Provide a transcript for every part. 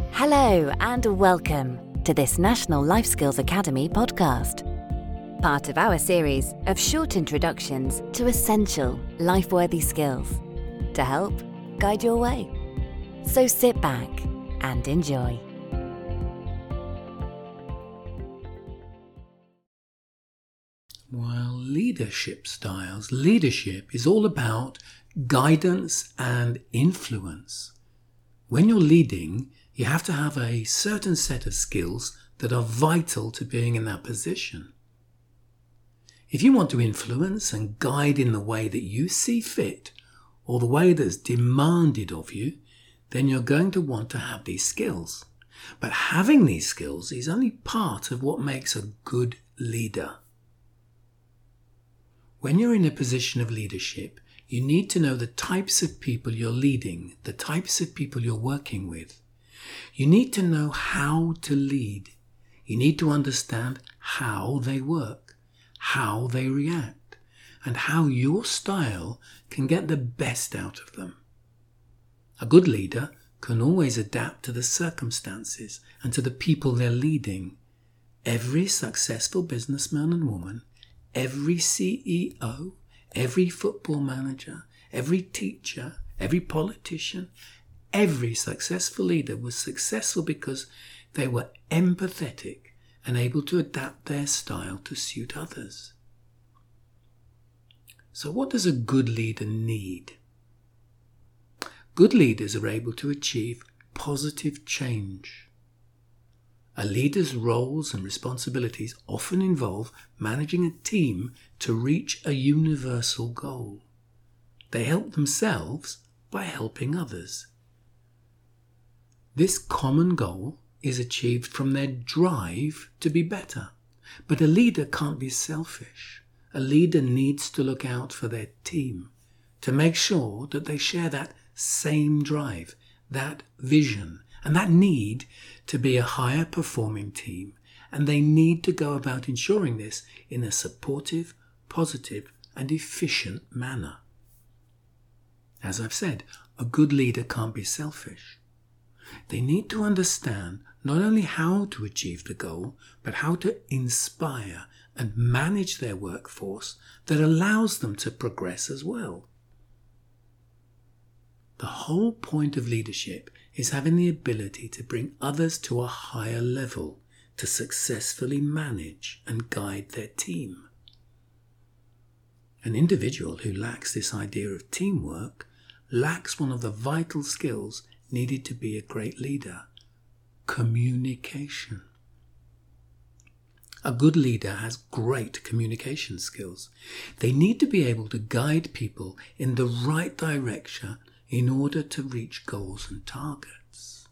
Hello and welcome to this National Life Skills Academy podcast, part of our series of short introductions to essential life-worthy skills to help guide your way. So sit back and enjoy. Well, leadership styles. Leadership is all about guidance and influence. When you're leading, you have to have a certain set of skills that are vital to being in that position. If you want to influence and guide in the way that you see fit, or the way that's demanded of you, then you're going to want to have these skills. But having these skills is only part of what makes a good leader. When you're in a position of leadership, you need to know the types of people you're leading, the types of people you're working with. You need to know how to lead. You need to understand how they work, how they react, and how your style can get the best out of them. A good leader can always adapt to the circumstances and to the people they're leading. Every successful businessman and woman, every CEO, every football manager, every teacher, every politician, every successful leader was successful because they were empathetic and able to adapt their style to suit others. So what does a good leader need? Good leaders are able to achieve positive change. A leader's roles and responsibilities often involve managing a team to reach a universal goal. They help themselves by helping others. This common goal is achieved from their drive to be better. But a leader can't be selfish. A leader needs to look out for their team to make sure that they share that same drive, that vision, and that need to be a higher performing team. And they need to go about ensuring this in a supportive, positive, and efficient manner. As I've said, a good leader can't be selfish. They need to understand not only how to achieve the goal, but how to inspire and manage their workforce that allows them to progress as well. The whole point of leadership is having the ability to bring others to a higher level to successfully manage and guide their team. An individual who lacks this idea of teamwork lacks one of the vital skills needed to be a great leader: communication. A good leader has great communication skills. They need to be able to guide people in the right direction in order to reach goals and targets.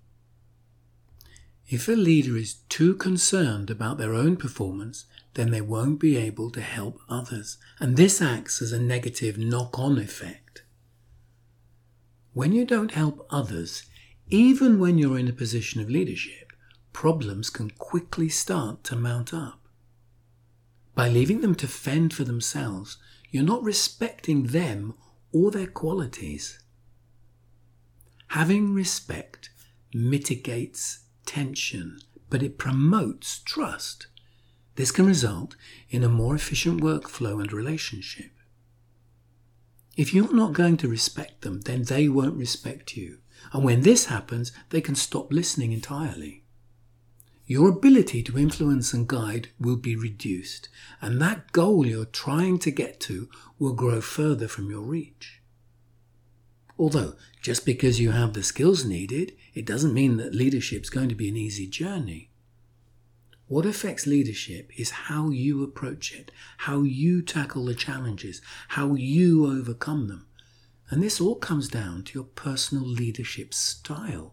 If a leader is too concerned about their own performance, then they won't be able to help others, and this acts as a negative knock-on effect. When you don't help others, even when you're in a position of leadership, problems can quickly start to mount up. By leaving them to fend for themselves, you're not respecting them or their qualities. Having respect mitigates tension, but it promotes trust. This can result in a more efficient workflow and relationship. If you're not going to respect them, then they won't respect you. And when this happens, they can stop listening entirely. Your ability to influence and guide will be reduced, and that goal you're trying to get to will grow further from your reach. Although, just because you have the skills needed, it doesn't mean that leadership's going to be an easy journey. What affects leadership is how you approach it, how you tackle the challenges, how you overcome them. And this all comes down to your personal leadership style.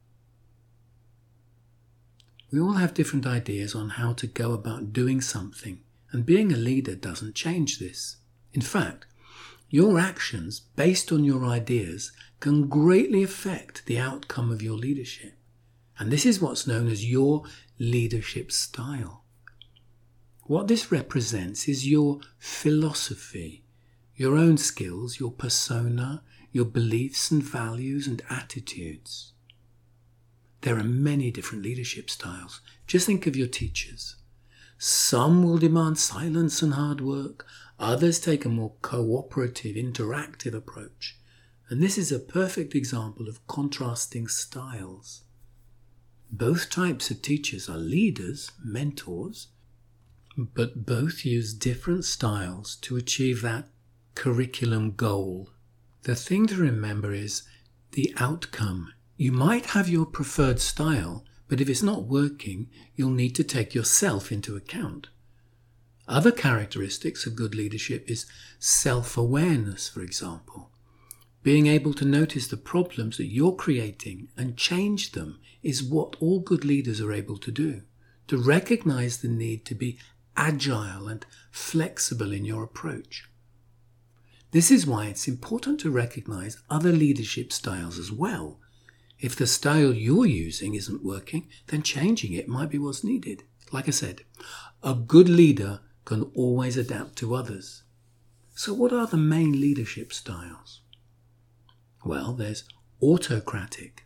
We all have different ideas on how to go about doing something, and being a leader doesn't change this. In fact, your actions based on your ideas can greatly affect the outcome of your leadership. And this is what's known as your leadership style. What this represents is your philosophy, your own skills, your persona, your beliefs and values and attitudes. There are many different leadership styles. Just think of your teachers. Some will demand silence and hard work. Others take a more cooperative, interactive approach. And this is a perfect example of contrasting styles. Both types of teachers are leaders, mentors, but both use different styles to achieve that curriculum goal. The thing to remember is the outcome. You might have your preferred style, but if it's not working, you'll need to take yourself into account. Other characteristics of good leadership is self-awareness, for example. Being able to notice the problems that you're creating and change them is what all good leaders are able to do. To recognize the need to be agile and flexible in your approach. This is why it's important to recognize other leadership styles as well. If the style you're using isn't working, then changing it might be what's needed. Like I said, a good leader can always adapt to others. So what are the main leadership styles? Well, there's autocratic.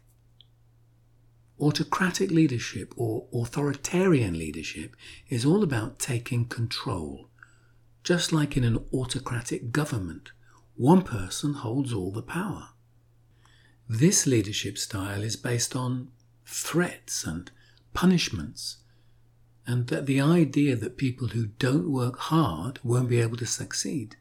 Autocratic leadership or authoritarian leadership is all about taking control. Just like in an autocratic government, one person holds all the power. This leadership style is based on threats and punishments, and that the idea that people who don't work hard won't be able to succeed.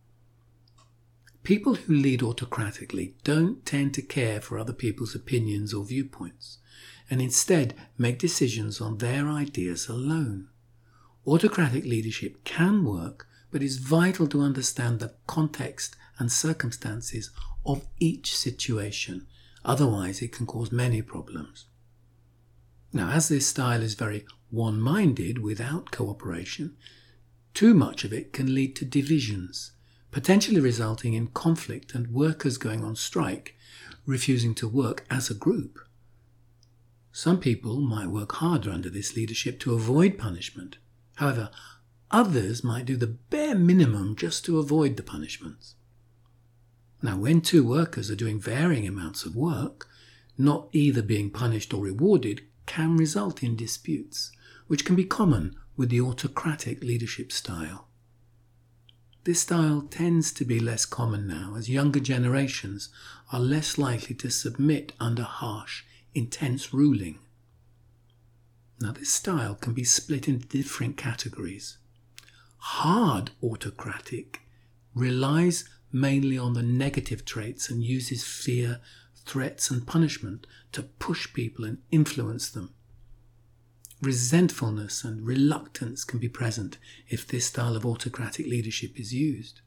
People who lead autocratically don't tend to care for other people's opinions or viewpoints, and instead make decisions on their ideas alone. Autocratic leadership can work, but it's vital to understand the context and circumstances of each situation. Otherwise, it can cause many problems. Now, as this style is very one-minded without cooperation, too much of it can lead to divisions, potentially resulting in conflict and workers going on strike, refusing to work as a group. Some people might work harder under this leadership to avoid punishment. However, others might do the bare minimum just to avoid the punishments. Now, when two workers are doing varying amounts of work, not either being punished or rewarded can result in disputes, which can be common with the autocratic leadership style. This style tends to be less common now, as younger generations are less likely to submit under harsh, intense ruling. Now, this style can be split into different categories. Hard autocratic relies mainly on the negative traits and uses fear, threats and punishment to push people and influence them. Resentfulness and reluctance can be present if this style of autocratic leadership is used.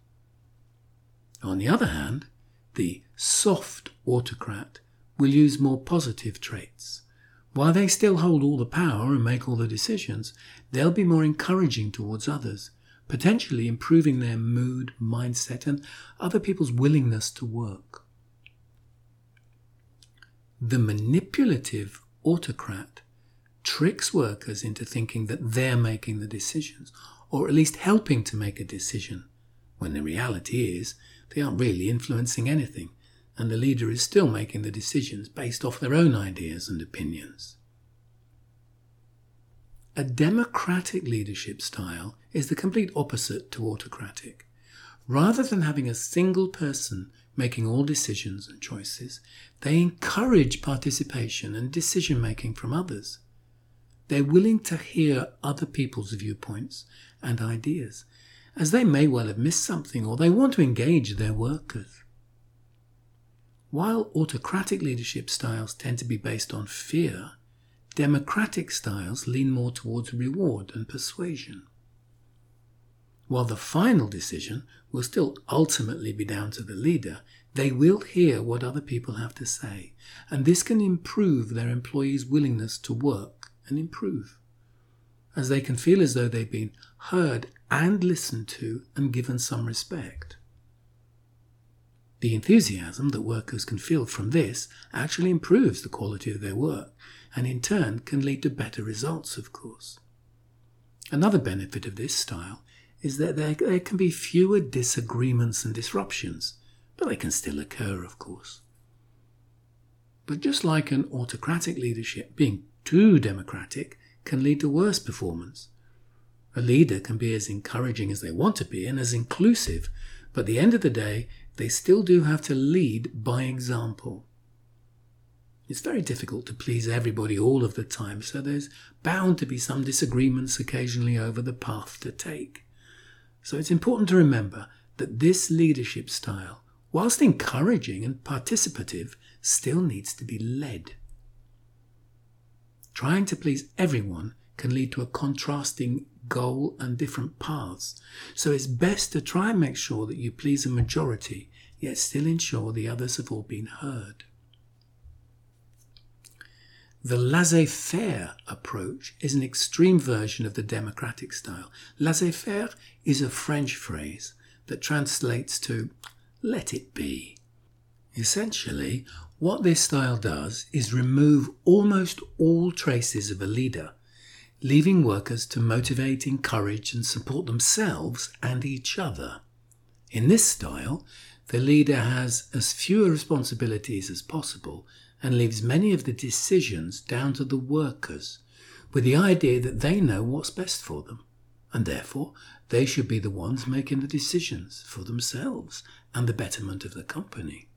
On the other hand, the soft autocrat will use more positive traits. While they still hold all the power and make all the decisions, they'll be more encouraging towards others, potentially improving their mood, mindset, and other people's willingness to work. The manipulative autocrat tricks workers into thinking that they're making the decisions, or at least helping to make a decision, when the reality is they aren't really influencing anything, and the leader is still making the decisions based off their own ideas and opinions. A democratic leadership style is the complete opposite to autocratic. Rather than having a single person making all decisions and choices, they encourage participation and decision-making from others. They're willing to hear other people's viewpoints and ideas, as they may well have missed something or they want to engage their workers. While autocratic leadership styles tend to be based on fear, democratic styles lean more towards reward and persuasion. While the final decision will still ultimately be down to the leader, they will hear what other people have to say, and this can improve their employees' willingness to work and improve, as they can feel as though they've been heard and listened to and given some respect. The enthusiasm that workers can feel from this actually improves the quality of their work, and in turn can lead to better results, of course. Another benefit of this style is that there can be fewer disagreements and disruptions, but they can still occur, of course. But just like an autocratic leadership, being too democratic can lead to worse performance. A leader can be as encouraging as they want to be and as inclusive, but at the end of the day, they still do have to lead by example. It's very difficult to please everybody all of the time, so there's bound to be some disagreements occasionally over the path to take. So it's important to remember that this leadership style, whilst encouraging and participative, still needs to be led. Trying to please everyone can lead to a contrasting goal and different paths, so it's best to try and make sure that you please a majority, yet still ensure the others have all been heard. The laissez-faire approach is an extreme version of the democratic style. Laissez-faire is a French phrase that translates to let it be. Essentially, what this style does is remove almost all traces of a leader, leaving workers to motivate, encourage and support themselves and each other. In this style, the leader has as few responsibilities as possible and leaves many of the decisions down to the workers, with the idea that they know what's best for them, and therefore they should be the ones making the decisions for themselves and the betterment of the company.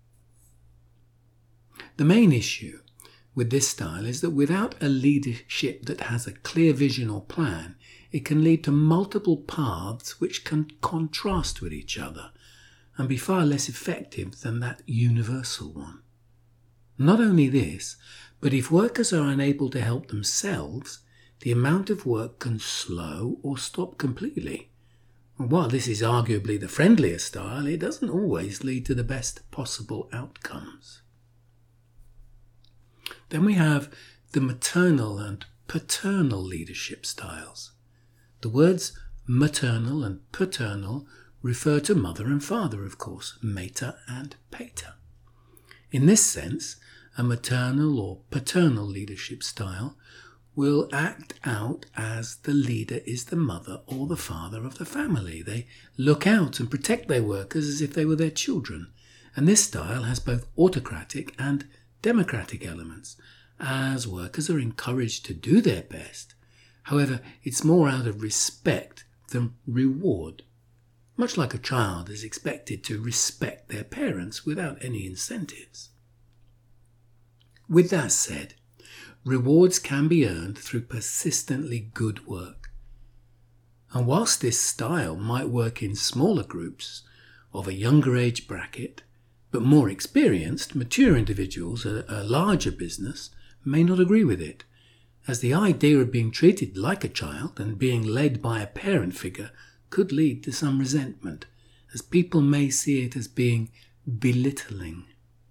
The main issue with this style is that without a leadership that has a clear vision or plan, it can lead to multiple paths which can contrast with each other and be far less effective than that universal one. Not only this, but if workers are unable to help themselves, the amount of work can slow or stop completely. And while this is arguably the friendlier style, it doesn't always lead to the best possible outcomes. Then we have the maternal and paternal leadership styles. The words maternal and paternal refer to mother and father, of course, mater and pater. In this sense, a maternal or paternal leadership style will act out as the leader is the mother or the father of the family. They look out and protect their workers as if they were their children. And this style has both autocratic and democratic elements, as workers are encouraged to do their best. However, it's more out of respect than reward. Much like a child is expected to respect their parents without any incentives. With that said, rewards can be earned through persistently good work. And whilst this style might work in smaller groups of a younger age bracket, but more experienced, mature individuals at a larger business may not agree with it, as the idea of being treated like a child and being led by a parent figure could lead to some resentment, as people may see it as being belittling.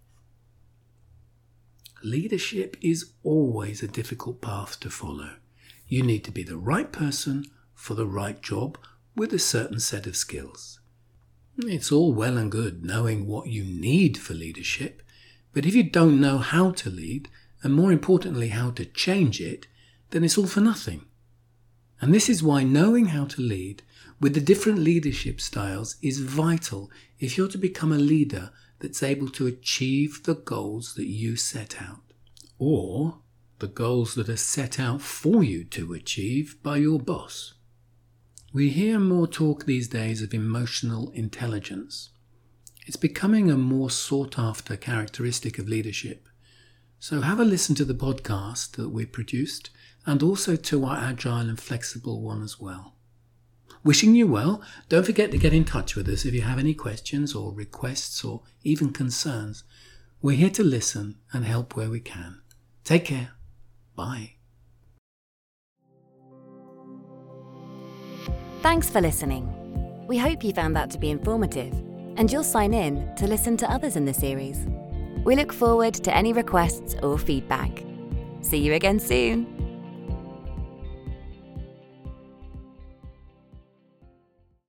Leadership is always a difficult path to follow. You need to be the right person for the right job with a certain set of skills. It's all well and good knowing what you need for leadership, but if you don't know how to lead, and more importantly how to change it, then it's all for nothing. And this is why knowing how to lead with the different leadership styles is vital if you're to become a leader that's able to achieve the goals that you set out, or the goals that are set out for you to achieve by your boss. We hear more talk these days of emotional intelligence. It's becoming a more sought-after characteristic of leadership. So have a listen to the podcast that we produced and also to our agile and flexible one as well. Wishing you well. Don't forget to get in touch with us if you have any questions or requests or even concerns. We're here to listen and help where we can. Take care. Bye. Thanks for listening. We hope you found that to be informative, and you'll sign in to listen to others in the series. We look forward to any requests or feedback. See you again soon.